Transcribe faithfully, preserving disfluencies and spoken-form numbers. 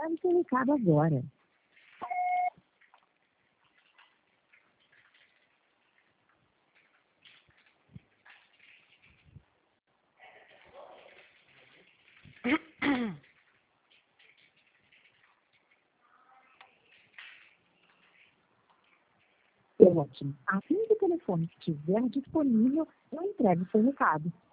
Grave seu recado agora. Ótimo. Assim que o telefone estiver disponível, eu entrego seu recado.